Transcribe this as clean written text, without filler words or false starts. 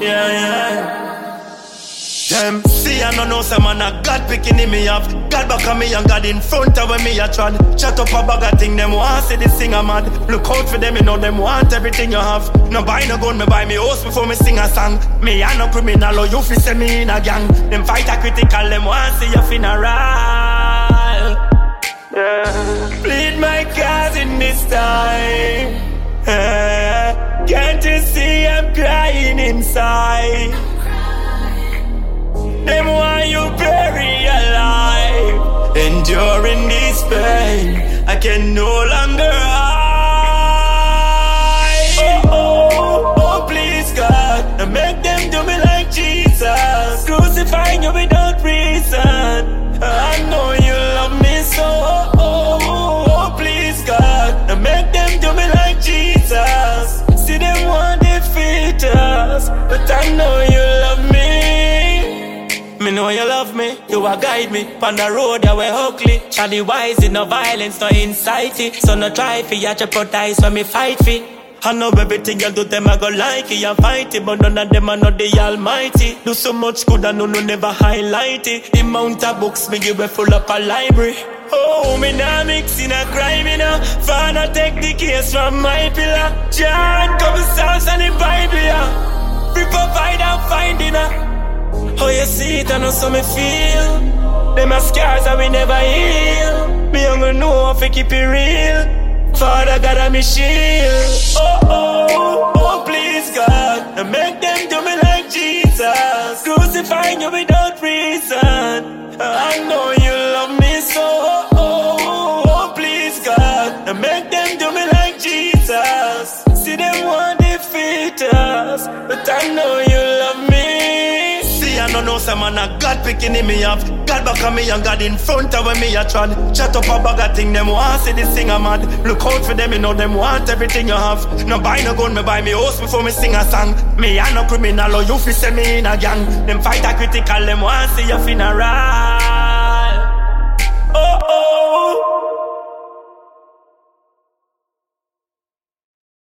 yeah. Them see I no know some man a God picking me up. God back on me and God in front of me a trod. Chat up a bag of thing, them want see this singer mad. Look out for them, you know them want everything you have. No buy no gun, me buy me house before me sing a song. Me a no criminal or you fi send me in a gang. Them fight a critical, them want see your funeral. Yeah. Plead my cause in this time. Can't you see I'm crying inside? Them want you bury alive. Enduring this pain, I can no longer hide. Oh, please God, now make them do me like Jesus. Crucifying you without reason. I know you love me so. Oh, please God, now make them do me like Jesus. See them want defeat us, but I know you love me. Me know you love me, you a guide me. On the road you were ugly. Charlie wise in no violence, no insight. So no try for you jeopardize when me fight for. I know everything you do them I go like it and fight it. But none of them are not the almighty. Do so much good and no never highlight it. The amount of books me give me full up a library. Oh, me nah mixing a crime, you know. Father take the case from my pillar. John come Psalms and the Bible, yeah. Free provide and finding her. Oh, you see it, I know so me feel. Them are scars that we never heal. Me young know if I keep it real. Father God, I'm me shield. Oh, please God, now make them do me like Jesus. Crucifying you without reason. I know you love me so. Oh, please God, now make them do me like Jesus. See them want defeat us, but I know you love me. I don't know some man a God picking me up. God back on me and God in front of me a trod. Chat up a bag of thing, them want see this singer mad. Look out for them, you know them want everything you have. No buy no gun, me buy me house before me sing a song. Me a no criminal or you fi send me in a gang. Them fight a critical, them want see your funeral. Oh,